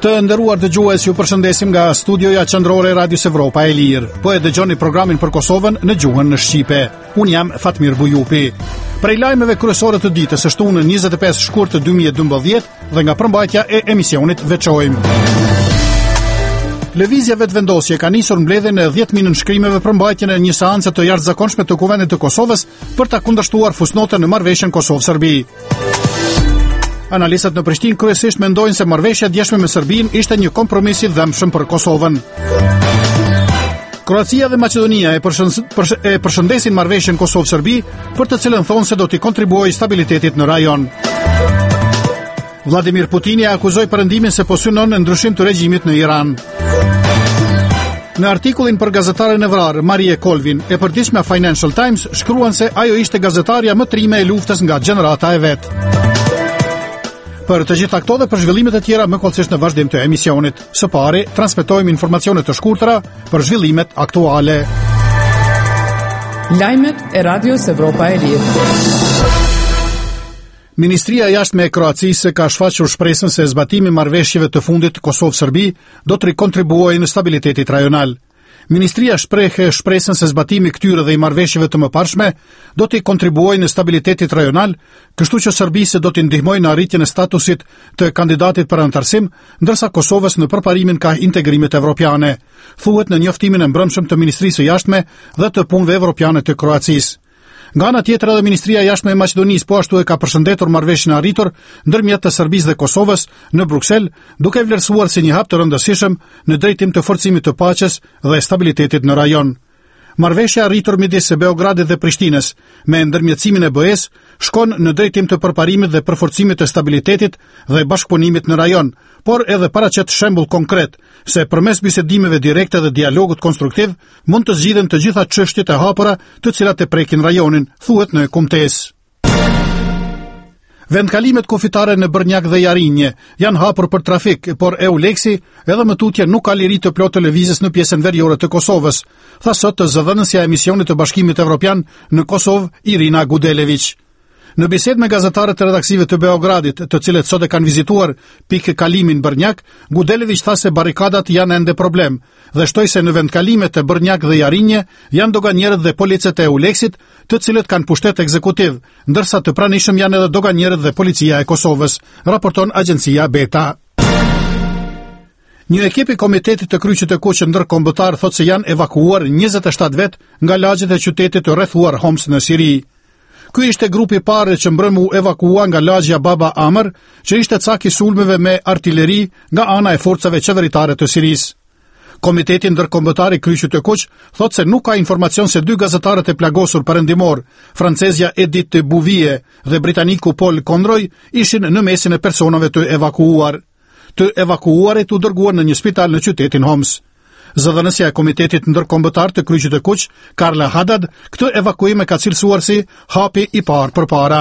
Të nderuar dëgjues, ju përshëndesim nga studioja qendrore e Radios Evropa e Lirë. Po e dëgjoni programin për Kosovën në gjuhën në shqipe. Unë jam Fatmir Bujupi. Prej lajmeve kryesore të ditës është shtunën 25 shkurt të 2012 dhe nga përmbajtja e emisionit veçojmë. Lëvizja vetëvendosje ka nisur mbledhjen e 10.000 nënshkrimeve për mbajtjen e një seance të jashtëzakonshme të Kuvendit të Kosovës për ta kundërshtuar fusnotën në marrëveshjen Kosovë-Serbi. Analistët në Prishtinë kryesisht mendojnë se marrëveshja e djeshme me Serbinë ishte një kompromis i dhëmshëm për Kosovën. Kroacia dhe Maqedonia e përshëndesin marrëveshjen Kosovë-Serbi, për të cilën thonë se do t'i kontribuojë stabilitetit në rajon. Vladimir Putini akuzoi Perëndimin se po synon ndryshim të regjimit në Iran. Në artikullin për gazetaren e vrarë, Marie Colvin, e përditshmja Financial Times shkruan se ajo ishte gazetarja më trime e luftës nga gjenerata e vet. Për të gjitha këto dhe për zhvillimet e tjera më kollësisht në vazhdim të emisionit. Së pari, transmetojmë informacione të shkurtra për zhvillimet aktuale. Lajmet e Radios Evropa e Lirë. Ministria e Jashtme e Kroacisë ka shfaqur shpresën se zbatimi i marrëveshjeve të fundit Kosovë-Serbi do të rikontribuojë në stabilitetin rajonal. Ministria shpreh shpresën se zbatimi i këtyre dhe i marrëveshjeve të mëparshme do të kontribuojë në stabilitetin rajonal, kështu që Serbisë do të ndihmojë në arritjen e statusit të kandidatit për anëtarësim, ndërsa Kosovës në përparimin ka integrimet evropiane, thuhet në njoftimin e mbrëmshëm të Ministrisë së Jashtme dhe të Punëve Evropiane të Kroacisë. Nga ana tjetër edhe Ministria e Jashtme e Maqedonisë po ashtu e ka përshëndetur marrëveshjen e arritur ndërmjet të Serbisë dhe Kosovës në Bruksel, duke vlerësuar si një hap të rëndësishëm në drejtim të forcimit të paqes dhe stabilitetit në rajon. Marrëveshja e arritur midis Beogradit dhe Prishtinës me ndërmjetësimin e BE-s shkon në drejtim të përparimit dhe përforcimit të stabilitetit dhe bashkëpunimit në rajon, por edhe paraqet shembull konkret se përmes bisedimeve direkte dhe dialogut konstruktiv mund të zgjidhen të gjitha çështjet e hapura të cilat e prekin rajonin, thuhet në kumtesë. Vendkalimet kufitare në Brnjak dhe Jarinje janë hapur për trafik, por EULEX-i edhe më tutje nuk ka liri të plotë të lëvizjes në pjesën veriore të Kosovës, tha sot zëdhënësja e misionit të Bashkimit Evropian në Kosovë, Irina Gudelević. Në bisedë me gazetarët e redaksive të Beogradit, të cilët sot e kanë vizituar pikë kalimin Brnjak, Gudelević tha se barrikadat janë ende problem dhe shtoi se në vendkalimet e Brnjak dhe Jarinje janë doganjerët dhe policët e EULEX-it, të cilët kanë pushtet ekzekutiv, ndërsa të pranishëm janë edhe doganjerët dhe policia e Kosovës, raporton agjencia Beta. Një ekip i Komitetit të Kryqit të Kuq ndërkombëtar thotë se janë evakuuar 27 vet nga lagjet e qytetit të rrethuar Homs në Siri. Ky ishte grupi i parë që mbrëm u evakua nga lagja Baba Amr, që ishte cak i sulmeve me artileri nga ana e forcave qeveritare të Sirisë. Komiteti ndërkombëtar i Kryqit të Kuq thotë se nuk ka informacion se dy gazetarët e plagosur perëndimor, francezja Edith Bouvier dhe britaniku Paul Conroy, ishin në mesin e personave të evakuuar. Të evakuuarit u dërguar në një spital në qytetin Homs. Zëdhënësja e Komitetit ndërkombëtar të Kryqit të Kuq, Karla Haddad, këtë evakuim e ka cilësuar si hapi i parë përpara.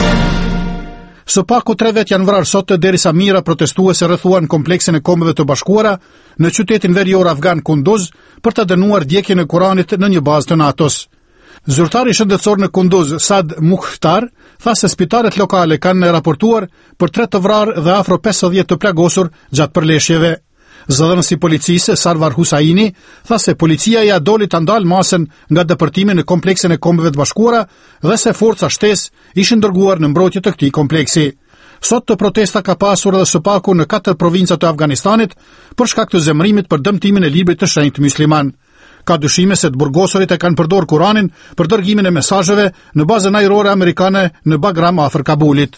Së paku 3 vet janë vrarë sot derisa mijëra protestuese rrethuan kompleksin e Kombeve të Bashkuara në qytetin verior afgan Kunduz për të dënuar djegjen e Kuranit në një bazë të NATO-s. Zyrtari shëndetësor në Kunduz, Sad Mukhtar, tha se spitalet lokale kanë raportuar për 3 të vrarë dhe afro 50 të plagosur gjatë përleshjeve. Zëdhënësi policisë Sarvar Husaini tha se policia ja doli ta ndalë masën nga depërtimi në kompleksin e Kombeve të Bashkuara dhe se forca shtesë ishin dërguar në mbrojtje të këtij kompleksi. Sot të protesta ka pasur edhe së paku në 4 provinca të Afganistanit për shkak të zemërimit për dëmtimin e librit të shenjtë musliman. Ka dyshime se të burgosurit e kanë përdorur Kuranin për dërgimin e mesazheve në bazën ajrore amerikane në Bagram afër Kabulit.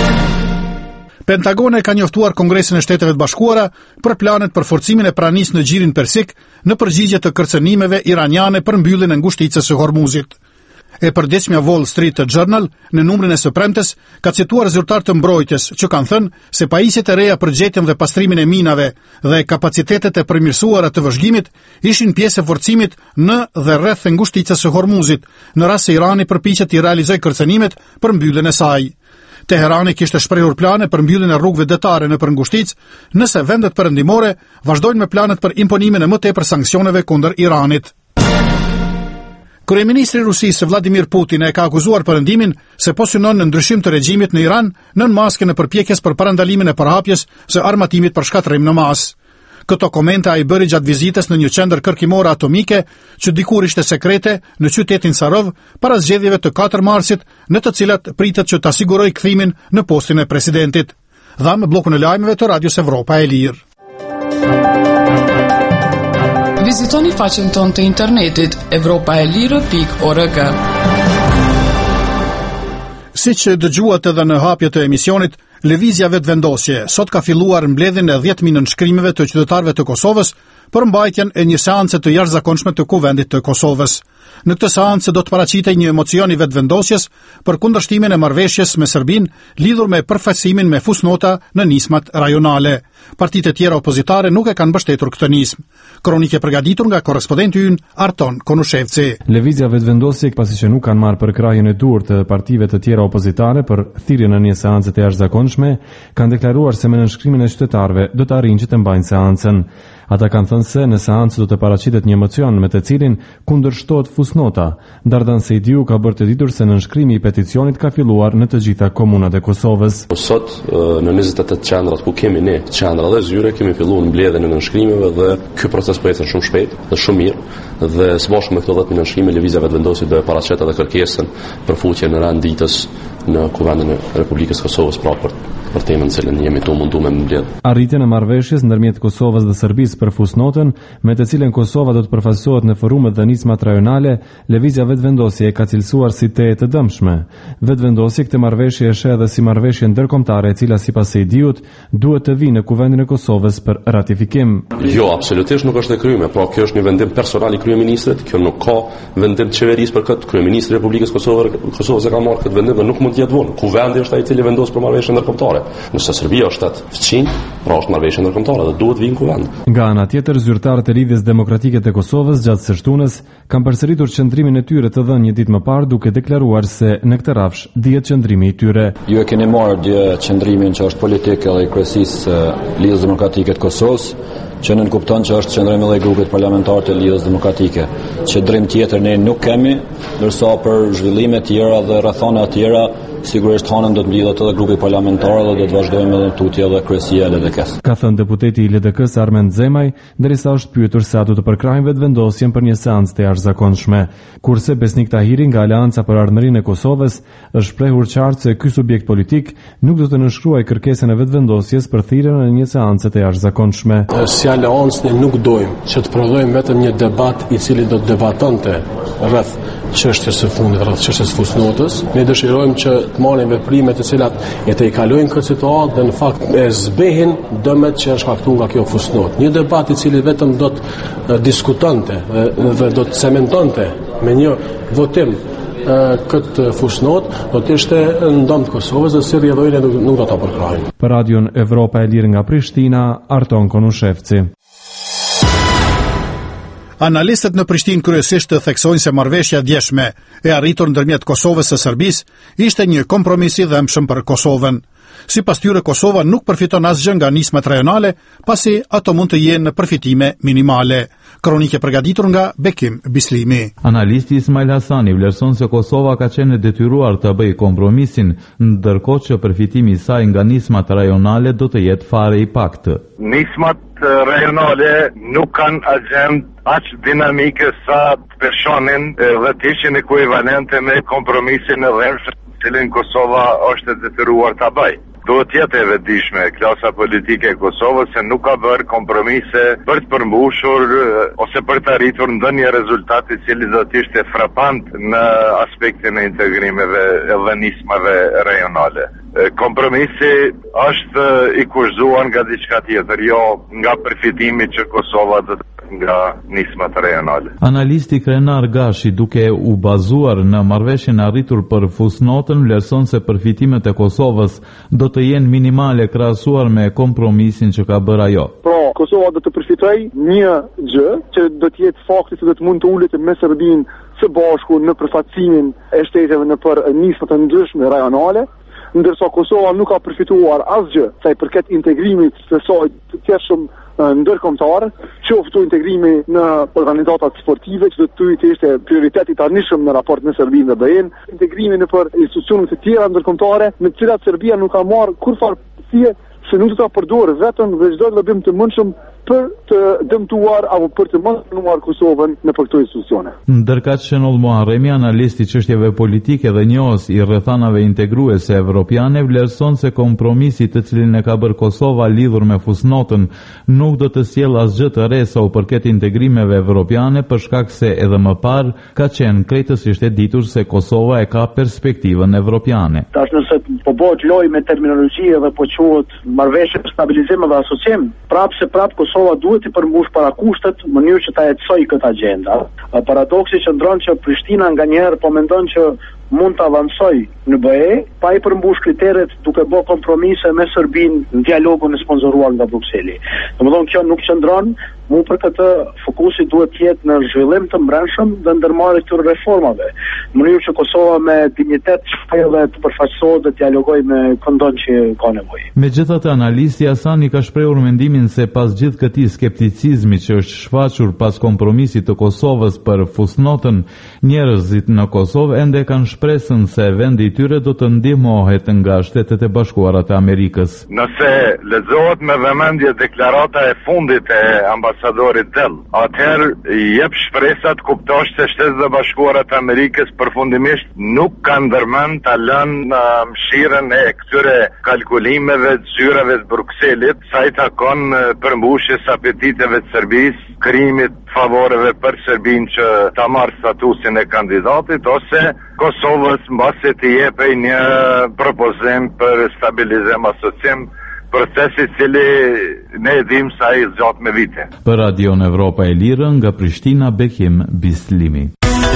Pentagoni ka njoftuar Kongresin e Shteteve të Bashkuara për planet për forcimin e pranisë në Gjirin Persik në përgjigje të kërcënimeve iraniane për mbylljen e ngushticës së Hormuzit. E përditshmja Wall Street Journal në numrin e së premtes ka cituar zyrtar të mbrojtjes që kanë thënë se pajisjet e reja për gjetjen dhe pastrimin e minave dhe kapacitetet e përmirësuara të vëzhgimit ishin pjesë e forcimit në dhe rreth ngushticës së Hormuzit, në rast se Irani përpiqet të realizojë kërcënimet për mbylljen e saj. Teherani kishte shprehur plane për mbylljen e rrugëve detare nëpër ngushticë, nëse vendet perëndimore vazhdojnë me planet për imponimin e më tepër sanksioneve kundër Iranit. Kryeministri i Rusisë Vladimir Putin e ka akuzuar Perëndimin se po synon në ndryshim të regjimit në Iran nën maskën e përpjekjes për parandalimin e përhapjes së armatimit për shkatërrim në masë. Këto komente ai bëri gjatë vizitës në një qendër kërkimore atomike që dikur ishte sekrete në qytetin Sarov para zgjedhjeve të 4 marsit, në të cilat pritet që ta sigurojë kthimin në postin e presidentit. Dham bllokun e lajmeve të Radios Evropa e Lirë. Vizitoni faqen tonë të internetit europaelire.org. Siç dëgjuat edhe në hapje të emisionit, lëvizja vetëvendosje sot ka filluar mbledhjen e 10.000 nënshkrimeve të qytetarëve të Kosovës për mbajtjen e një seance të jashtëzakonshme të Kuvendit të Kosovës. Në këtë seancë do të paraqitej një emocion i vetëvendosjes për kundërshtimin e marrëveshjes me Serbinë lidhur me përfaqësimin me fusnota në nismat rajonale. Partitë e tjera opozitare nuk e kanë mbështetur këtë nismë. Kronikë e përgatitur nga korrespondenti ynë Arton Konushevci. Lëvizja vetëvendosje, pasi që nuk kanë marrë për krahjen e duhur të partive të tjera opozitare për thirrjen në një seancë të jashtëzakonshme, kanë deklaruar se me nënshkrimin e qytetarëve do të arrijnë që të mbajnë seancën. Ata kanë thënë se në seancë do të paraqitet një emocion me të cilin kundërshtohet fusnota. Dardan Sejdiu ka bërë të ditur se nënshkrimi i peticionit ka filluar në të gjitha komunat e Kosovës. Sot në 28 qendrat ku kemi ne, qendra dhe zyre, kemi filluar mbledhjen e nënshkrimeve dhe ky proces po ecën shumë shpejt dhe shumë mirë dhe së bashku me këto 10.000 nënshkrime lëvizja vetëvendosje do e paraqitet edhe kërkesën për futje në rand ditës në Kuvendin e Republikës Kosovës për temën që jemi të mundu me mbledh. Arritjen e marrëveshjes ndërmjet Kosovës dhe Serbisë për fusnotën, me të cilën Kosova do të përfaqësohet në forumet dhe nismat rajonale, lëvizja vetëvendosje ka cilësuar si të dëmshme. Vetëvendosje këtë marrëveshje është edhe si marrëveshje ndërkombëtare e cila sipas Sejdiut duhet të vinë në Kuvendin e Kosovës për ratifikim. Jo, absolutisht nuk është e kryme, pra kjo është një vendim personal i kryeministrit, kjo nuk ka vendim të qeverisë për këtë. Kryeministri i Republikës Kosovës e ka marrë këtë vendim dhe nuk mund të jetë vonë. Kuvendi është ai i cili vendos për marrëveshjen ndërkombëtare. Nëse Serbia është atë fëmijë, pra është marrëveshje ndërkombëtare dhe duhet vinë Kuvend. Nga ana tjetër, zyrtarët e Lidhjes Demokratike të Kosovës gjatë së shtunës kanë përsëritur qëndrimin e tyre të dhënë një ditë më parë duke deklaruar se në këtë rafsh dihet qëndrimi i tyre. Ju e keni marrë dje qëndrimin që është politik edhe i kryesisë Lidhjes Demokratike të Kosovës, që nën kupton që është qëndrimi edhe i grupit parlamentar të Lidhjes Demokratike. Qëndrim tjetër ne nuk kemi, ndërsa për zhvillime tjera dhe rrethana tjera sigurisht hanën do të mblidhet edhe grupi parlamentar dhe do të vazhdojmë edhe në tutje edhe kryesia e LDK-s. Ka thënë deputeti i LDK-s Armend Zemaj, derisa është pyetur se a do të përkrahin vetëvendosjen për një seancë të jashtëzakonshme. Kurse Besnik Tahiri nga Aleanca për Ardhmërinë e Kosovës është shprehur qartë se ky subjekt politik nuk do të nënshkruajë kërkesën e vetëvendosjes për thirrjen në një seancë të jashtëzakonshme. Si Aleancë ne nuk dojmë që të prodhojmë vetëm një debat i cili do të debatonte rreth çështjes së fundit, rreth çështjes së fusnotës. Ne dëshirojmë që të marrin veprime të cilat e të i kalojnë këtë situatë dhe në fakt e zbehin dëmet që është shkaktuar nga kjo fusnotë. Një debat i cili vetëm do të diskutonte dhe do të cementonte me një votim këtë fusnot do të ishte në dëm të Kosovës dhe si rrjedhojnë nuk do ta përkrahin. Për Radion Evropa e Lirë nga Prishtina, Arton Konushevci. Analistët në Prishtinë kryesisht të theksojnë se marrëveshja djeshme e arritur ndërmjet Kosovës së Serbisë ishte një kompromis i dhëmshëm për Kosovën. Sipas tyre, Kosova nuk përfiton asgjë nga nismat rajonale, pasi ato mund të jenë në përfitime minimale. Kronikë përgatitur nga Bekim Bislimi. Analisti Ismail Hasani vlerëson se Kosova ka qenë detyruar të bëjë kompromisin, ndërkohë që përfitimi i saj nga nismat rajonale do të jetë fare i paktë. Nismat rajonale nuk kanë agjend aq dinamike sa të pershonin dhe të ishin ekuivalente me kompromisin e dhëmshëm cilin Kosova është detyruar ta bëjë. Duhet jetë e vetëdijshme klasa politike e Kosovës se nuk ka bërë kompromise për të përmbushur ose për të arritur ndonjë rezultat i cili do të ishte frapant në aspektin e integrimeve dhe nismave rajonale. Kompromisi është i kurzuar nga diçka tjetër, jo nga përfitimi që Kosova do të nga nismat rajonale. Analisti Krenar Gashi, duke u bazuar në marrëveshjen e arritur për fusnotën, vlerëson se përfitimet e Kosovës do të jenë minimale krahasuar me kompromisin që ka bërë ajo. Kosova do të përfitojë një gjë që do të jetë fakti se do të mund të ulet me Serbinë së bashku në përfaqësimin e shteteve në për nismat të ndryshme rajonale ndërsa Kosova nuk ka përfituar asgjë sa i përket integrimit të saj të tjershëm ndërkombëtar, qoftë integrimi në organizatat sportive, që do të ishte prioriteti i tanishëm në raport me Serbinë dhe BE-n, integrimi në për institucione të tjera ndërkombëtare, në të cilat Serbia nuk ka marrë kurrë pjesë, se nuk do ta përdorë vetëm dhe çdo lobim të mundshëm për të dëmtuar apo për të mësuar Kosovën në këto institucione. Ndërkaq Shënull Muharremi, analisti i çështjeve politike dhe njohës i rrethanave integruese evropiane, vlerëson se kompromisi të cilin e ka bërë Kosova lidhur me fusnotën nuk do të sjellë asgjë të re sa u përket integrimeve evropiane, për shkak se edhe më parë ka qenë krejtësisht e ditur se Kosova e ka perspektivën evropiane. Tash nëse po bëhet lojë me terminologji dhe po quhet marrëveshje për stabilizim dhe asocim, prapë Kosova duhet të përmbush para kushtet në mënyrë që ta ecojë këtë agjenda. Paradoksi që ndron që Prishtina nganjëherë po mendon që mund të avancoj në BE, pa i përmbush kriteret duke bërë kompromise me Serbinë në dialogun e sponsoruar nga Brukseli. Domethënë kjo nuk qëndron, mu për këtë fokusi duhet të jetë në zhvillim të brendshëm dhe ndërmarrje të reformave, në mënyrë që Kosova me dinjitet dhe të përfaqësohet dhe të dialogojë me këndon që ka nevojë. Megjithatë, analisti Hasani ka shprehur mendimin se pas gjithë këtij skepticizmi që është shfaqur pas kompromisit të Kosovës për fusnotën, njerëzit në Kosovë ende kanë shpresën se vendi i tyre do të ndihmohet nga Shtetet e Bashkuara të Amerikës. Nëse lexohet me vëmendje deklarata e fundit e ambasadorit Dell, atëherë jep shpresat kuptosh se Shtetet e Bashkuara të Amerikës përfundimisht nuk kanë ndërmend ta lënë mshirën e këtyre kalkulimeve të zyrave të Brukselit sa i takon përmbushjes apetiteve të Serbisë, krijimit favoreve për Serbinë që ta marrë statusin e kandidatit, ose Kosovës mbasi të jepej një propozim për stabilizim asocim, procesi cili ne e dim sa i zgjat me vite. Për Radion Evropa e Lirë, nga Prishtina, Bekim Bislimi.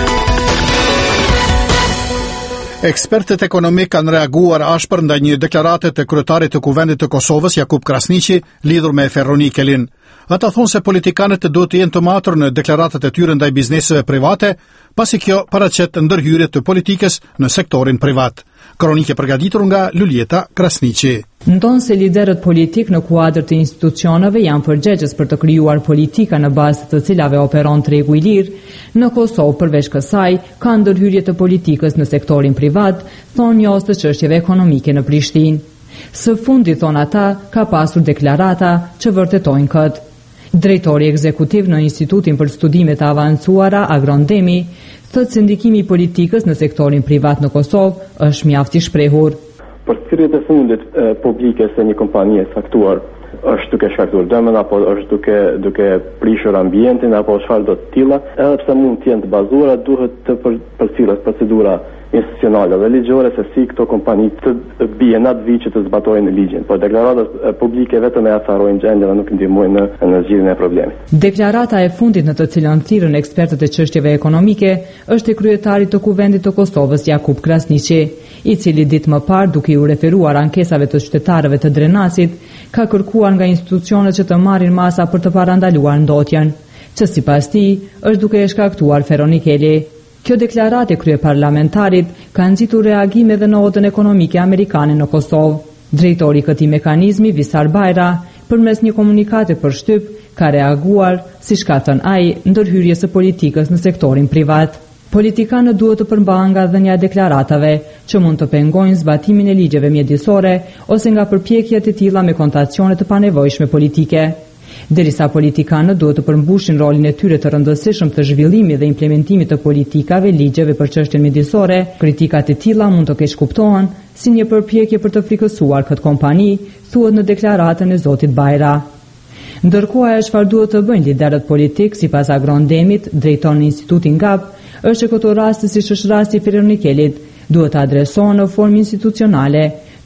Ekspertët ekonomik kanë reaguar ashpër ndaj një deklarate të kryetarit të Kuvendit të Kosovës, Jakub Krasniqi, lidhur me ferronikelin. Ata thonë se politikanët duhet të jenë të matur në deklaratat e tyre ndaj bizneseve private, pasi kjo paraqet ndërhyrje të politikës në sektorin privat. Kronike përgatitur nga Luljeta Krasniqi. Ndonë se liderët politik në kuadër të institucioneve janë përgjegjës për të krijuar politika në bazë të cilave operon tregu i lirë, në Kosovë përveç kësaj ka ndërhyrje të politikës në sektorin privat, thonë njohës të çështjeve ekonomike në Prishtinë. Së fundi, thonë ata, ka pasur deklarata që vërtetojnë këtë. Drejtori ekzekutiv në Institutin për Studime të Avancuara, Agrondemi, thotë se ndikimi i politikës në sektorin privat në Kosovë është mjaft i shprehur. Për thirrjet e fundit publike se një kompani e saktuar është duke shkaktuar dëmën apo është duke prishur ambientin apo çfarë do të tilla, edhe pse mund të jenë të bazuara, duhet të përcjellet procedura institucionale dhe ligjore se si këto kompani të bien atë vit që të zbatojnë ligjin. Por deklaratat publike vetëm e afarojnë gjendjen dhe nuk ndihmojnë në zgjidhjen e problemit. Deklarata e fundit në të cilën thirrën ekspertët e çështjeve ekonomike është e kryetarit të Kuvendit të Kosovës, Jakub Krasniqi, i cili ditë më parë, duke u referuar ankesave të qytetarëve të Drenasit, ka kërkuar nga institucionet që të marrin masa për të parandaluar ndotjen, që sipas tij është duke e shkaktuar ferronikeli. Kjo deklaratë e kryeparlamentarit ka nxitur reagime edhe në otën ekonomike amerikane në Kosovë. Drejtori i këtij mekanizmi, Visar Bajra, përmes një komunikati për shtyp, ka reaguar, siç ka thënë ai, ndërhyrjes së politikës në sektorin privat. Politikanët duhet të përmbahen nga dhënia e deklaratave që mund të pengojnë zbatimin e ligjeve mjedisore ose nga përpjekjet e tilla me kontacione të panevojshme politike. Derisa politikanët duhet të përmbushin rolin e tyre të rëndësishëm të zhvillimit dhe implementimit të politikave, ligjeve për çështjen mjedisore, kritikat e tilla mund të keq kuptohen si një përpjekje për të frikësuar këtë kompani, thuhet në deklaratën e zotit Bajra. Ndërkohë, ajo çfarë duhet të bëjnë liderët politik, sipas Agrondemit, drejtor në Institutin GAP, është që këto raste, siç është rasti i ferronikelit, duhet të adresohen në formë institucionale,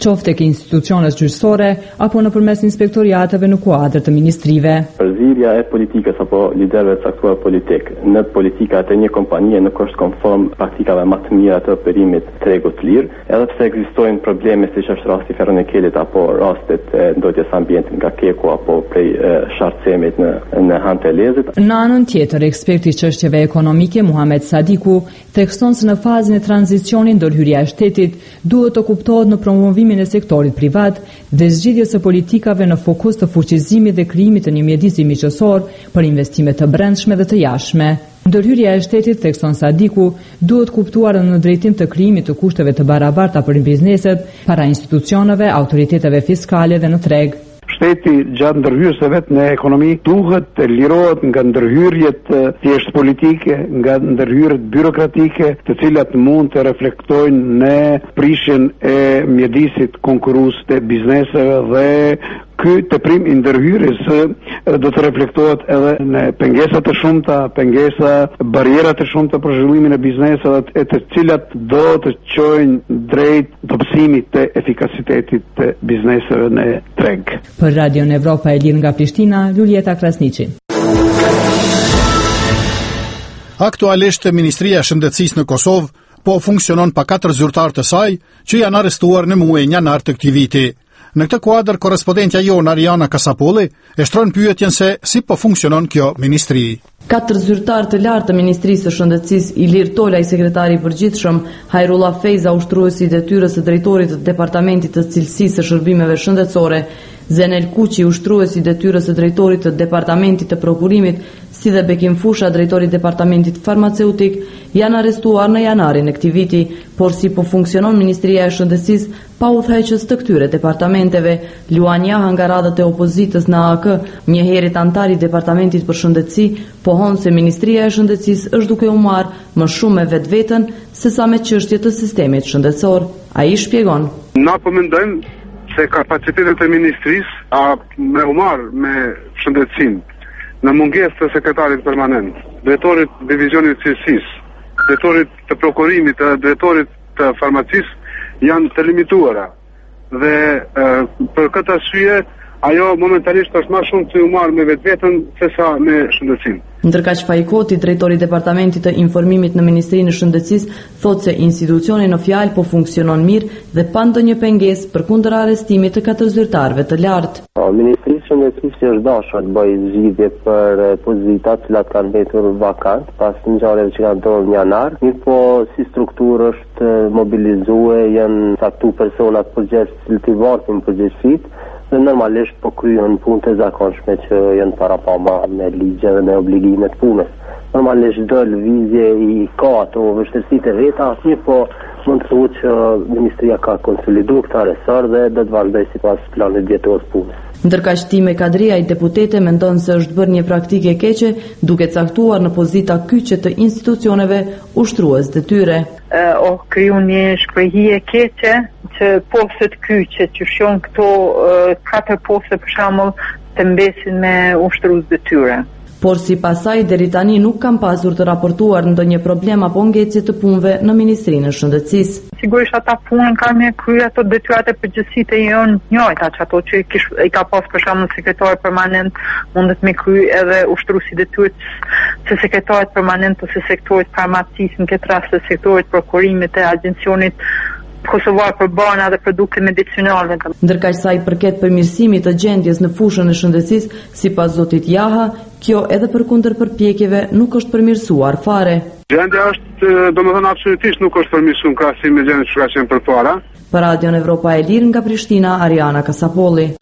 qoftë tek institucionet gjyqësore apo nëpërmes inspektoriateve në kuadër të ministrive. Përzierja e politikës apo liderëve të caktuar politik në politikat e një kompanie nuk është konform praktikave më të mira të operimit tregut të lirë, edhe pse ekzistojnë probleme siç është rasti Ferronikelit apo rastet e ndotjes ambientit nga Keku apo prej Sharcemit në Han të Lezit. Në anën tjetër, eksperti i çështjeve ekonomike Muhamet Sadiku thekson se në fazën e tranzicionit ndërhyrja e shtetit duhet të kuptohet në promovimin e sektorit privat dhe zgjidhjes së politikave në fokus të fuqizimit dhe krijimit të një mjedisi miqësor për investime të brendshme dhe të jashtme. Ndërhyrja e shtetit, thekson Sadiku, duhet kuptuar në drejtim të krijimit të kushteve të barabarta për bizneset, para institucioneve, autoriteteve fiskale dhe në treg. Shteti gjatë ndërhyrjes vet në ekonomi duhet të lirohet nga ndërhyrjet thjesht politike, nga ndërhyrjet byrokratike, të cilat mund të reflektojnë në prishjen e mjedisit konkurrues të bizneseve dhe ky teprim i ndërhyrjes do të reflektohet edhe në pengesa të shumta, barriera të shumta për zhvillimin e bizneseve, të cilat do të çojnë drejt dobësimit të efikasitetit të bizneseve në treg. Për Radion Evropa e Lirë nga Prishtina, Lulieta Krasniqi. Aktualisht Ministria e Shëndetësisë në Kosovë po funksionon pa 4 zyrtar të saj që janë arrestuar në muajin janar të këtij viti. Në këtë kuadër, korrespondentja jonë Ariana Kasapolli e shtron pyetjen se si po funksionon kjo ministri. 4 zyrtar të lartë të Ministrisë së Shëndetësisë, Ilir Tolaj, sekretari i përgjithshëm, Hajrullah Fejza, ushtruesi i detyrës së drejtorit të Departamentit të Cilësisë së Shërbimeve Shëndetësore, Zenel Kuqi, ushtruesi i detyrës së drejtorit të Departamentit të Prokurimit, si dhe Bekim Fusha, drejtori i Departamentit Farmaceutik, janë arrestuar në janarin e këtij viti, por si po funksionon Ministria e Shëndetësisë pa udhëheqës të këtyre departamenteve. Luan Jaha nga radhët e opozitës në AK, një herët antar i Departamentit për Shëndetësi, pohon se Ministria e Shëndetësisë është duke u marrë më shumë me vetveten sesa me çështje të sistemit shëndetësor. Ai shpjegon. Na po mendojmë se kapacitetet e ministrisë me u marrë me shëndetësinë në mungesë të sekretarit permanent, drejtorit divizionit cilësisë, drejtorit të prokurimit, drejtorit të farmacisë janë të limituara dhe për këtë arsye ajo momentalisht është më shumë të u marrë me vetveten sesa me shëndetësinë. Ndërkaq Fajkoti, drejtori i Departamentit të Informimit në Ministrinë e Shëndetësisë, thotë se institucioni në fjalë po funksionon mirë dhe pa ndonjë pengesë përkundër arrestimit të 4 zyrtarëve të lartë. Ministria e Shëndetësisë është dashur të bëjë zgjidhje për pozitat që kanë mbetur vakant pas ngjarjeve që kanë ndodhur në janar. Mirë, si strukturë është mobilizuar, janë caktuar personat përgjegjës të varfën përgjegjësitë dhe normalisht po kryhen punë të zakonshme që janë parapama me ligje dhe me obligime të punës. Normalisht do lëvizje i ka ato vështirësitë e veta, mirë po mund të thuhet që Ministria ka konsoliduar këtë resor dhe do të vazhdojë sipas planit vjetor të punës. Ndërkaq Time Kadria, i deputete, mendon se është bërë një praktike e keqe duke caktuar në pozita kyçe të institucioneve ushtrues detyre. Kriju një shprehje e keqe që postet kyçe që shon këto 4 poste për shembull të mbesin me ushtrues detyre. Por si pasaj deri tani nuk kam pasur të raportuar ndonjë problem apo ngecje të punëve në Ministrinë e Shëndetësisë. Sigurisht ata punën kanë me kryer ato detyrat e përgjithësisë janë njëjta, ato që i ka pas për shembull sekretari permanent mundet me kryer edhe ushtruesi detyrës se sekretarit permanent ose sektorit farmacisë, në këtë rast sektorit prokurimit e agjencionit kosovar për bana dhe produkte medicinale. Ndërkaq sa i përket përmirësimit të gjendjes në fushën e shëndetësisë, sipas zotit Jaha, kjo edhe përkundër përpjekjeve nuk është përmirësuar fare. Gjendja është, domethënë absolutisht nuk është përmirësuar krahasim me gjendjen që ka qenë përpara. Për Radion Evropa e Lirë nga Prishtina, Ariana Kasapolli.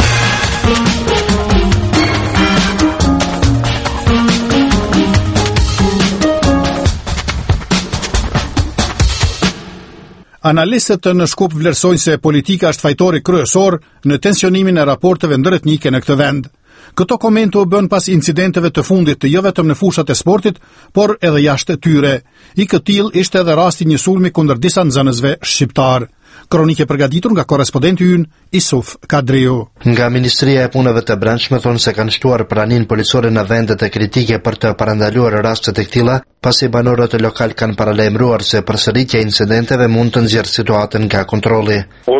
Analistët në Shkup vlerësojnë se politika është fajtori kryesor në tensionimin e raporteve ndërretnike në këtë vend. Këto komente u bën pas incidenteve të fundit jo vetëm në fushat e sportit, por edhe jashtë tyre. I këtill ishte edhe rasti një sulmi kundër disa nxënësve shqiptar. Kronike përgatitur nga korrespondenti ynë Isuf Kadriu. Nga Ministria e Punëve të Brendshme thonë se kanë shtuar praninë policore në vendet e kritike për të parandaluar rastet e këtilla, pasi banorët lokal kanë paralajmëruar se përsëritja e incidenteve mund të nxjerrë situatën nga kontrolli.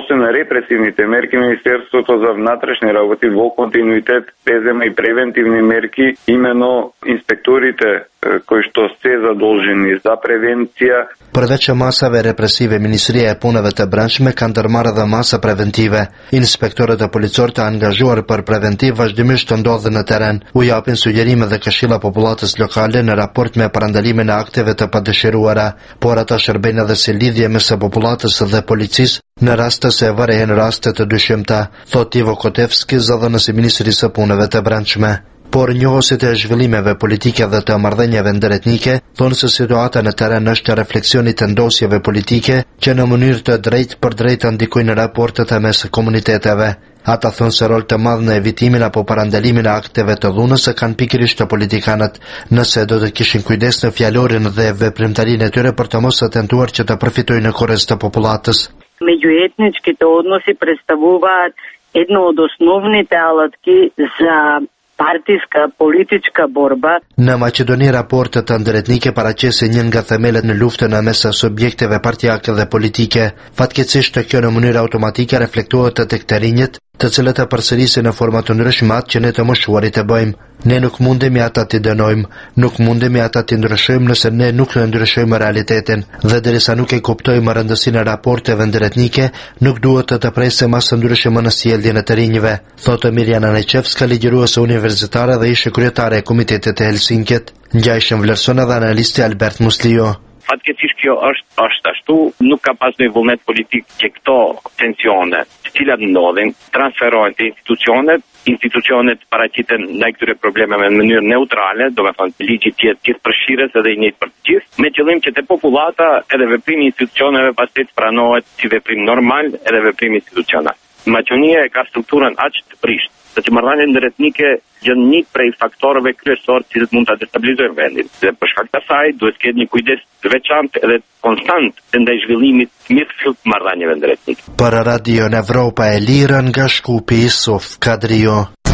въпроса на репресивните мерки, Министерството за внатрешни работи во континуитет презема и превентивни мерки, именно инспекторите кои што се задолжени за превенција. Përveç masave represive, Ministria e Punëve të Brendshme ka ndërmarrë dhe masa preventive. Inspektorët e policorë të angazhuar për preventiv vazhdimisht të ndodhen në teren, u japin sugjerime dhe këshilla popullatës lokale në raport me parandalimin e akteve të padëshiruara, por ata shërbejnë edhe si lidhje mes popullatës dhe policisë në raste se vërehen raste të dyshimta, thot Ivo Kotevski, zëdhënës i Ministrisë së Punëve të Brendshme. Por njohësit e zhvillimeve politike dhe të marrëdhënieve ndërretnike thonë se situata në teren është refleksioni të ndosjeve politike që në mënyrë të drejtë për drejtë ndikojnë në raportet e mes komuniteteve. Ata thonë se rol të madh në evitimin apo parandalimin e akteve të dhunës e kanë pikërisht të politikanët, nëse do të kishin kujdes në fjalorin dhe veprimtarinë e tyre për të mos tentuar që të përfitojnë në korist të popullatës. Меѓуетничките односи представуваат едно од основните алатки за partijska, politička borba. Në Maqedoni raportet të ndërretnike paraqesin një nga themelet në luftën e mes subjekteve partijake dhe politike. Fatkeqësisht kjo në mënyrë automatike reflektohet tek të rinjët, të cilët e përsërisin në forma të ndryshme atë që ne të moshuarit e bëjmë. Ne nuk mundemi ata t'i dënojmë, nuk mundemi ata t'i ndryshojmë nëse ne nuk e ndryshojmë realitetin, dhe derisa nuk e kuptojmë rëndësinë e raporteve ndërretnike, nuk duhet të presim as ndryshime në sjelljen e të rinjve, thotë Mirjana Neqevska, ligjëruese universitare dhe ishe kryetare e Komitetit të Helsinkit. Ngjajshëm vlerëson edhe analisti Albert Muslio. Fatkeqësisht kjo është ashtu, nuk ka pas një vullnet politik që këto tensione, të cilat ndodhin, transferohen te institucionet paraqiten ndaj këtyre problemeve në mënyrë neutrale, do të thonë ligji të jetë gjithëpërfshirës edhe i njëjtë për të gjithë, me qëllim që te popullata edhe veprimi i institucioneve pastaj të pranohet si veprim normal edhe veprim institucional. Maqedonia ka strukturën aq të prishtë, që marrëdhëniet ndërretnike janë një prej faktorëve kryesor që mund ta destabilizojnë vendin. Dhe për shkak të asaj duhet të ketë një kujdes të veçantë edhe konstant ndaj zhvillimit të mirë të marrëdhënieve ndërretnike. Për Radio Evropa e Lirë nga Shkupi, Yusuf Kadrio.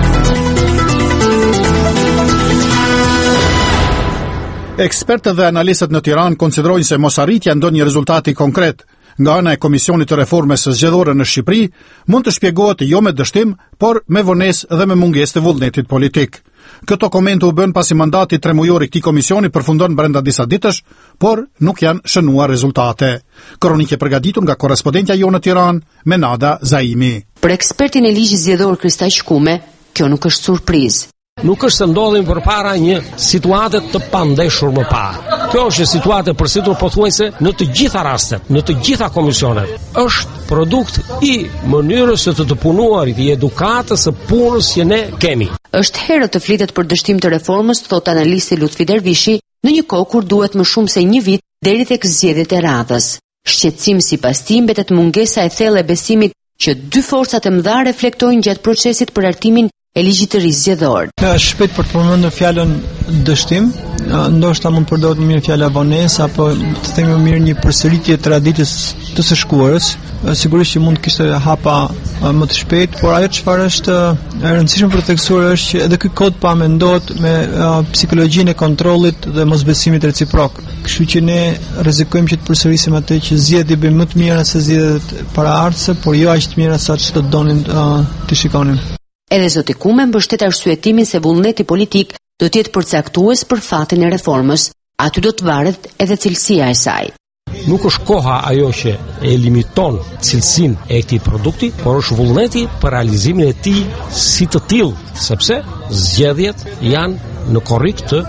Ekspertët dhe analistët në Tiranë konsiderojnë se mosarritja ndonjë rezultati konkret nga ana e Komisionit të Reformës Zgjedhore në Shqipëri mund të shpjegohet jo me dështim, por me vonesë dhe me mungesë të vullnetit politik. Këto komente u bën pasi mandati 3 mujor i këtij komisioni përfundon brenda disa ditësh, por nuk janë shënuar rezultate. Kronikë përgatitur nga korrespondentja jonë në Tiranë, Menada Zaimi. Për ekspertin e ligjit zgjedhor Kristaj Shkume, kjo nuk është surprizë. Nuk është se ndodhemi përpara një situate të pandeshur më parë. Kjo është një situate përsëritur pothuajse në të gjitha rastet, në të gjitha komisionet. Është produkt i mënyrës së të punuarit, i edukatës së punës që ne kemi. Është herë të flitet për dështim të reformës, thot analisti Lutfi Dervishi, në një kohë kur duhet më shumë se një vit deri tek zgjedhjet e radhës. Shqetësim sipas tij mbetet mungesa e thellë e besimit që dy forcat e mëdha reflektojnë gjatë procesit për hartimin e ligjit të ri zgjedhor. Shpejt për të përmendur fjalën dështim, ndoshta mund të përdoret më mirë fjala vonesë apo të themi më mirë një përsëritje traditës të së shkuarës. Sigurisht që mund të kishte hapa më të shpejt, por ajo çfarë është e rëndësishme për të theksuar është që edhe ky kod pa mendohet me psikologjinë e kontrollit dhe mosbesimit reciprok. Kështu që ne rrezikojmë që të përsërisim atë që zgjedhjet bëjnë më të mira se zgjedhjet paraardhëse, por jo aq të mira sa ç'do donin të shikonin. Edhe zoti Kume mbështet arsyetimin se vullneti politik do të jetë përcaktues për fatin e reformës. Aty do të varet edhe cilësia e saj. Nuk është koha ajo që e limiton cilësinë e këtij produkti, por është vullneti për realizimin e tij si të tillë, sepse zgjedhjet janë në korrik të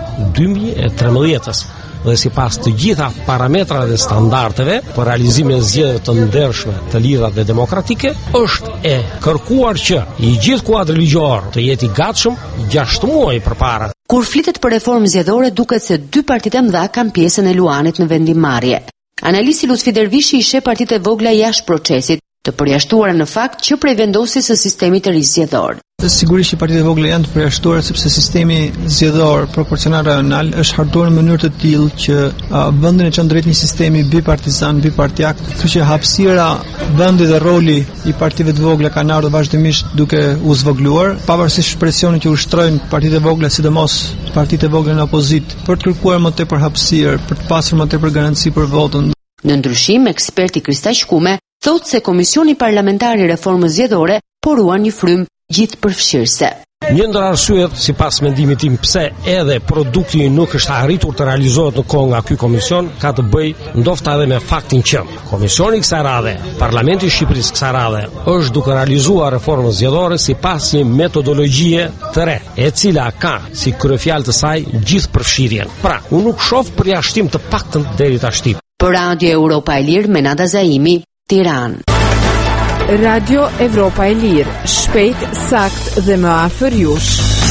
2013-s. Dhe sipas të gjitha parametrave dhe standardeve për realizimin e zgjedhjeve të ndershme, të lira dhe demokratike, është e kërkuar që i gjithë kuadri ligjor të jetë i gatshëm 6 muaj përpara. Kur flitet për reformë zgjedhore, duket se dy partitë mëdha kanë pjesën e luanit në vendimmarrje. Analisti Lutfi Dervishi i sheh partitë e vogla jashtë procesit, të përjashtuara në fakt që prej vendosjes së sistemit të ri zgjedhor. Sigurisht që partitë e vogla janë të përjashtuara sepse sistemi zgjedhor proporcional rajonal është hartuar në mënyrë të tillë që vendin e çon drejt një sistemi bipartizan, bipartiak, kështu që hapësira, vendi dhe roli i partive të vogla kanë ardhur vazhdimisht duke u zvogluar, pavarësisht presionit që ushtrojnë partitë e vogla, sidomos partitë e vogla në opozitë, për të kërkuar më tepër hapësirë, për të pasur më tepër garanci për votën. Në ndryshim, eksperti Kristaj Shkume thotë se Komisioni Parlamentar i Reformës Zgjedhore poruan një frymë gjithëpërfshirëse. Një ndër arsyet, sipas mendimit tim, pse edhe produkti nuk është arritur të realizohet në kohë nga ky komision, ka të bëjë ndoshta edhe me faktin që Komisioni kësaj radhe, Parlamenti i Shqipërisë kësaj radhe, është duke realizuar reformën zgjedhore sipas një metodologjie të re, e cila ka si kryefjalë të saj gjithëpërfshirjen. Pra, unë nuk shoh përjashtim të paktën deri tash. Për Radio Europa e Lirë, Menada Zaimi, Tiranë. Radio Evropa e Lirë, shpejt, sakt dhe më afër jush.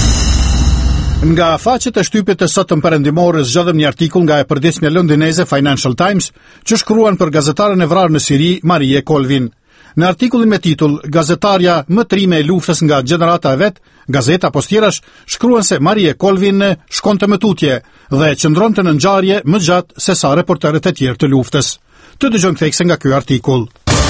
Nga faqet e shtypit të sotëm perëndimore zgjodhem një artikull nga e përditshmja londineze Financial Times, që shkruan për gazetaren e vrarë në Siri, Marie Colvin. Në artikullin me titull "Gazetarja më trime e luftës nga gjenerata e vet", Gazeta apo tjerash shkruan se Marie Colvin shkonte më tutje dhe qëndronte në ngjarje më gjatë se sa reporterët e tjerë të luftës. Të dëgjojmë thekse nga ky artikull.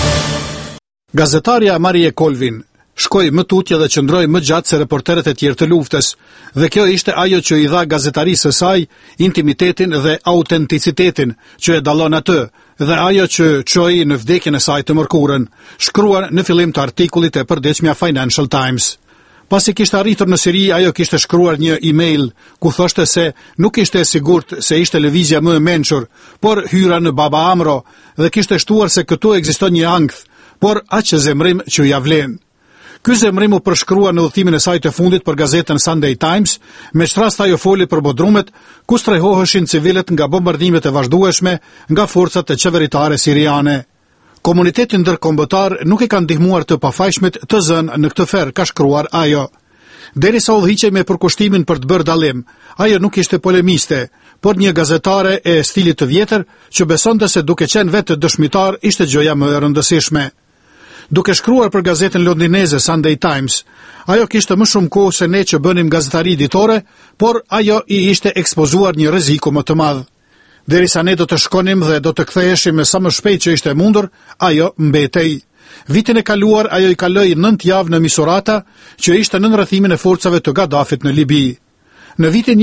Gazetarja Marie Colvin shkoi më tutje dhe qëndroi më gjatë se reporterët e tjerë të luftës, dhe kjo ishte ajo që i dha gazetarisë së saj intimitetin dhe autenticitetin që e dallon atë, dhe ajo që çoi në vdekjen e saj të mërkurën, shkruan në fillim të artikullit e përditshmja Financial Times. Pasi kishte arritur në Siri, ajo kishte shkruar një email ku thoshte se nuk ishte e sigurt se ishte lëvizja më e mençur, por hyra në Baba Amro, dhe kishte shtuar se këtu ekziston një ankth, por aq zemrim që ja vlen. Ky zemrim u përshkrua në udhëtimin e saj të fundit për gazetën Sunday Times, me çrast ajo foli për bodrumet ku strehoheshin civilët nga bombardimet e vazhdueshme nga forcat e qeveritare siriane. Komunitetin ndërkombëtar nuk e kanë ndihmuar të pafajshmet të zënë në këtë ferë, ka shkruar ajo. Derisa udhëhiqej me përkushtimin për të bërë dallim, ajo nuk ishte polemiste, por një gazetare e stilit të vjetër që besonte se duke qenë vetë dëshmitar ishte gjëja më e rëndësishme. Duke shkruar për gazetën londineze Sunday Times, ajo kishte më shumë kohë se ne që bënim gazetari ditore, por ajo i ishte ekspozuar një rreziku më të madh. Derisa ne do të shkonim dhe do të ktheheshim me sa më shpejt që ishte mundur, ajo mbetej. Vitin e kaluar ajo i kaloi 9 javë në Misurata, që ishte në rrethimin e forcave të Gaddafit në Libi. Në vitin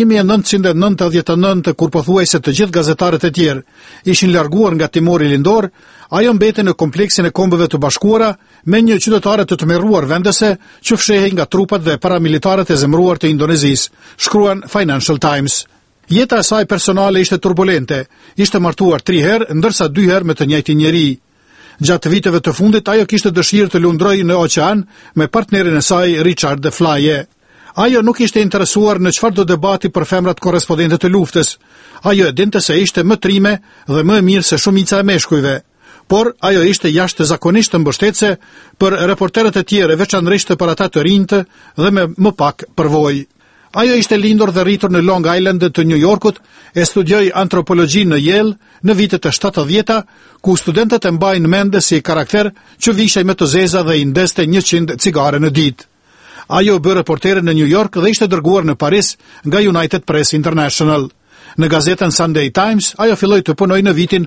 1999, kur pothuajse të gjithë gazetarët e tjerë ishin larguar nga Timori Lindor, ajo mbeti në kompleksin e Kombeve të Bashkuara me një qytetare të tmerruar vendese që fshehej nga trupat dhe paramilitarët e zemëruar të Indonezisë, shkruan Financial Times. Jeta e saj personale ishte turbulente, ishte martuar 3 herë, ndërsa 2 herë me të njëjtin njeri. Gjatë viteve të fundit, ajo kishte dëshirë të lundrojë në oqean me partnerin e saj, Richard de Flaje. Ajo nuk ishte interesuar në çfarë do debati për femrat korrespondente të luftës. Ajo e dinte se ishte më trime dhe më e mirë se shumica e meshkujve. Por ajo ishte jashtëzakonisht mbështetëse për reporterët e tjerë, veçanërisht për ata të rinjtë dhe me më pak përvojë. Ajo ishte lindur dhe rritur në Long Island të New Yorkut, e studioi antropologji në Yale në vitet e 70-ta, ku studentët e mbajnë mend si karakter që vishej me të zeza dhe i ndeste 100 cigare në ditë. Ajo bë reportere në New York dhe ishte dërguar në Paris nga United Press International. Në gazetën Sunday Times, ajo filloi të punojë në vitin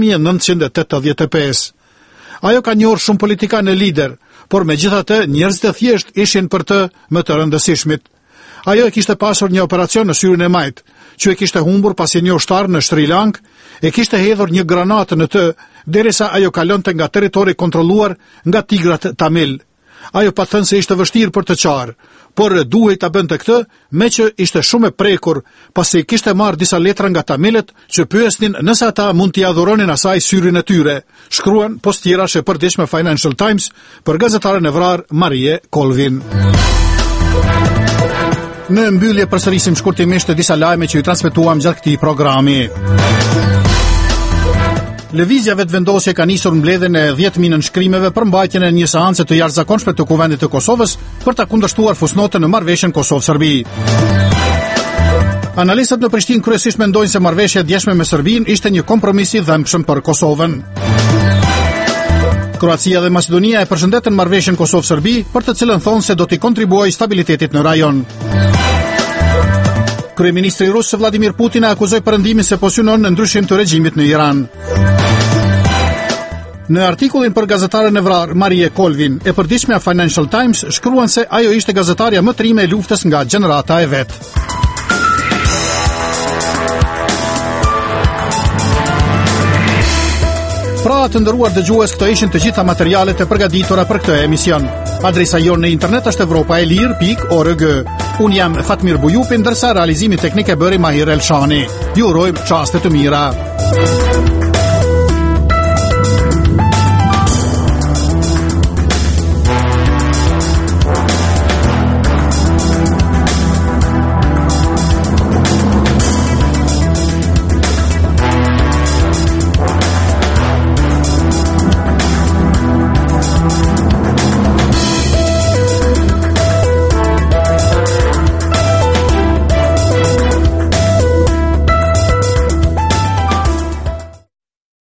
1985. Ajo ka njohur shumë politikanë e lider, por megjithatë njerëzit e thjesht ishin për të më të rëndësishmit. Ajo e kishte pasur një operacion në syrin e majt, që e kishte humbur pasi një ushtar në Sri Lanka e kishte hedhur një granatë në të, derisa ajo kalonte nga territori kontrolluar nga tigrat tamil. Ajo pa thënë se ishte vështirë për të qarë, por duhej ta bënte këtë, me që ishte shumë e prekur, pasi kishte marrë disa letra nga tamilët që pyesnin nëse ata mund t'i adhuronin asaj syrin e tyre, shkruan postirash e përditshme Financial Times për gazetaren e vrarë Marie Colvin. Në mbyllje përsërisim shkurtimisht disa lajme që ju transmetuam gjatë këtij programi. Lëvizja vetëvendosje ka nisur mbledhjen e 10.000 nënshkrimeve për mbajtjen e një seance të jashtëzakonshme të Kuvendit të Kosovës për ta kundërshtuar fusnotën në marrëveshjen Kosovë-Serbi. Analistët në Prishtinë kryesisht mendojnë se marrëveshja e djeshme me Serbinë ishte një kompromis i dhëmshëm për Kosovën. Kroacia dhe Maqedonia e përshëndetën marrëveshjen Kosovë-Serbi, për të cilën thonë se do t'i kontribuojë stabilitetit në rajon. Kryeministri rus Vladimir Putin e akuzoi Perëndimin se po synon në ndryshim të regjimit në Iran. Në artikullin për gazetaren e vrarë Marie Colvin e përditshmja Financial Times shkruan se ajo ishte gazetarja më trime e luftës nga gjenerata e vet. Pra të nderuar dëgjues, këto ishin të gjitha materialet e përgatitura për këtë emision. Adresa jonë në internet është europaelir.org. Unë jam Fatmir Bujupi, ndërsa realizimi teknik e bëri Mahir Elshani. Ju urojmë çaste të mira.